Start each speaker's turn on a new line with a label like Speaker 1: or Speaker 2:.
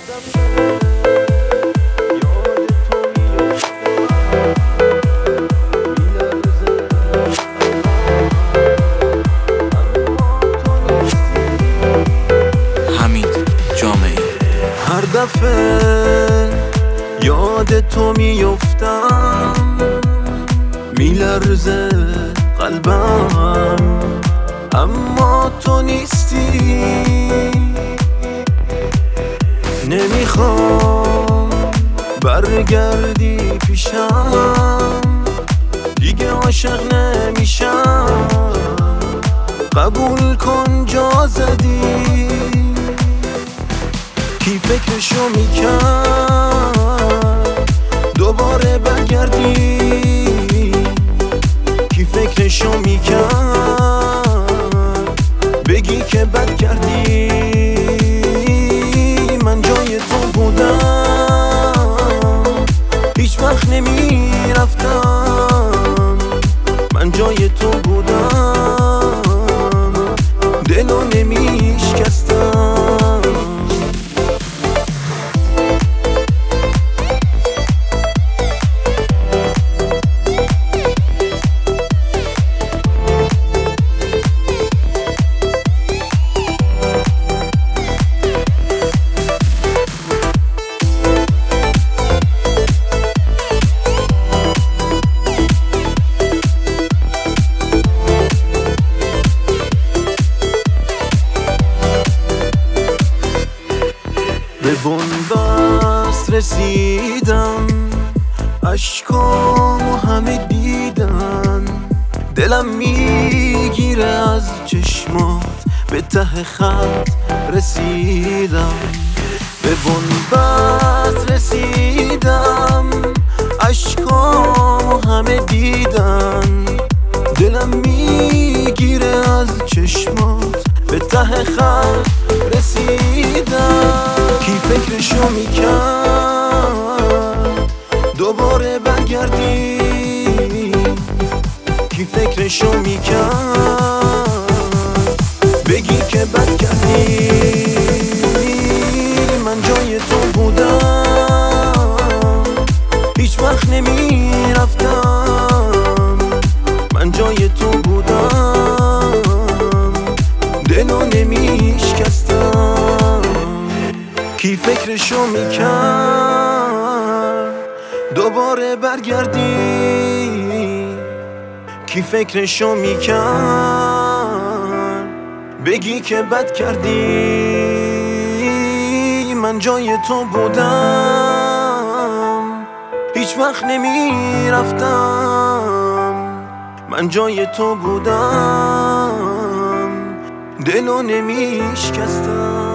Speaker 1: هر دفعه یاد تو میفتم میلرزه قلبم، اما تو نیستی. نمیخوام برگردی پیشم، دیگه عاشق نمیشم. قبول کن جا زدی، کی فکرشو میکرد دوباره برگردی؟ کی فکرشو میکرد بگی که بد کردی؟ من جای تو بودم هیچ وقت نمیرفتم. من جای تو بودم دلو نمیشکستم. به بنبست رسیدم، عشقامو همه دیدن. دلم میگیره از چشمات، به ته خط رسیدم. به بنبست رسیدم، عشقامو همه دیدن. دلم میگیره از چشمات، به ته خط رسیدم. کی فکرشو میکرد دوباره برگردی؟ کی فکرشو میکرد بگی که بد کردی؟ من جای تو بودم هیچ وقت نمیرفتم. من جای تو بودم دلو نمیشکستم. کی فکرشو میکرد دوباره برگردی؟ کی فکرشو میکرد بگی که بد کردی؟ من جای تو بودم هیچ وقت نمیرفتم. من جای تو بودم دلو نمیشکستم.